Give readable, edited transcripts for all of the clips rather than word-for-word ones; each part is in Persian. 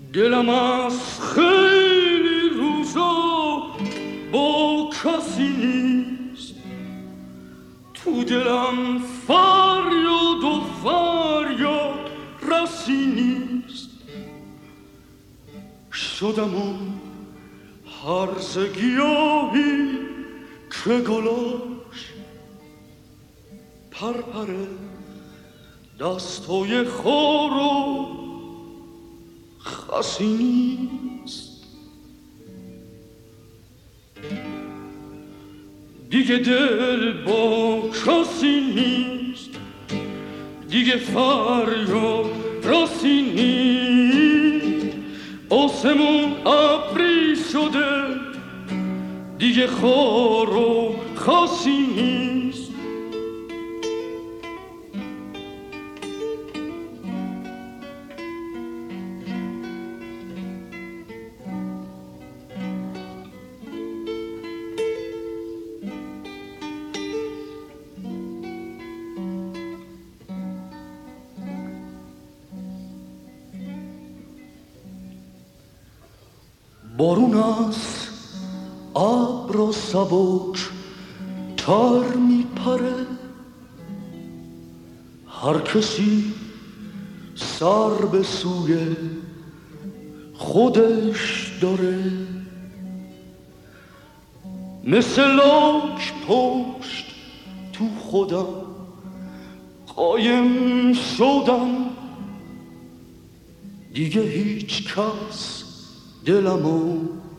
دلم از خیلی روزا با کسی نیست، تو دلم فریاد و فریاد رسی نیست. شدم اون هرزه گیاهی که گلاش پرپره دستای خار و خسی نیست. دیگه دل با کسی نیست، دیگه فریاد راسی نیست. آسمون ابری شده، دیگه خار و خسی نیست. بارون از ابر و سبک تر میپره، هر کسی سر به سوی خودش داره. مثل لاک پشت تو خودم قایم شدم، دیگه هیچ کس دلمو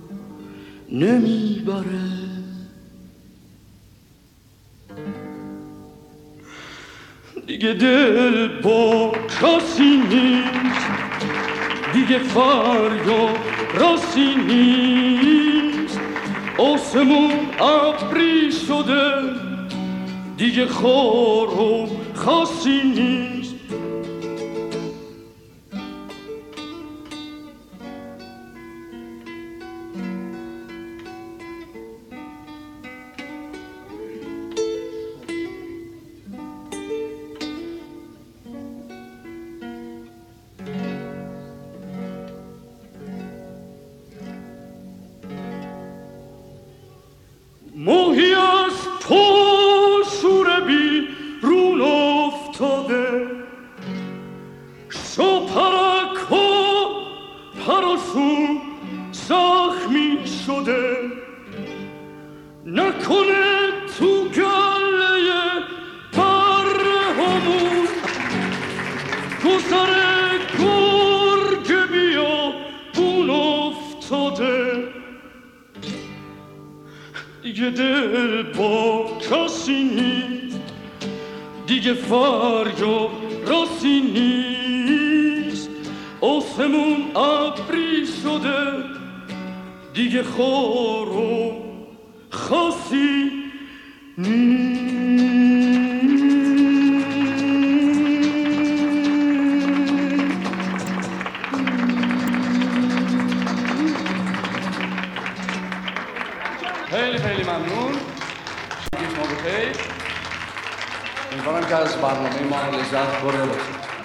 نمیبره. دیگه دل با کسی نیست، دیگه فریاد راسی نیست. آسمون ابری شده، دیگه خار و خسی نیست. ماهی از تو شور بیرون افتاده، شاپرک و پراشون زخمی شده. نکنه تو گله بره همون گذر گرگ بیا بون افتاده. دیگه دل با کسی نیست، دیگه فریاد راسی نیست. آسمون ابری شده، دیگه خار و خسی نیست. خیلی ممنون. شما بخیر. امیدوارم که از برنامه ما لذت برده باشید.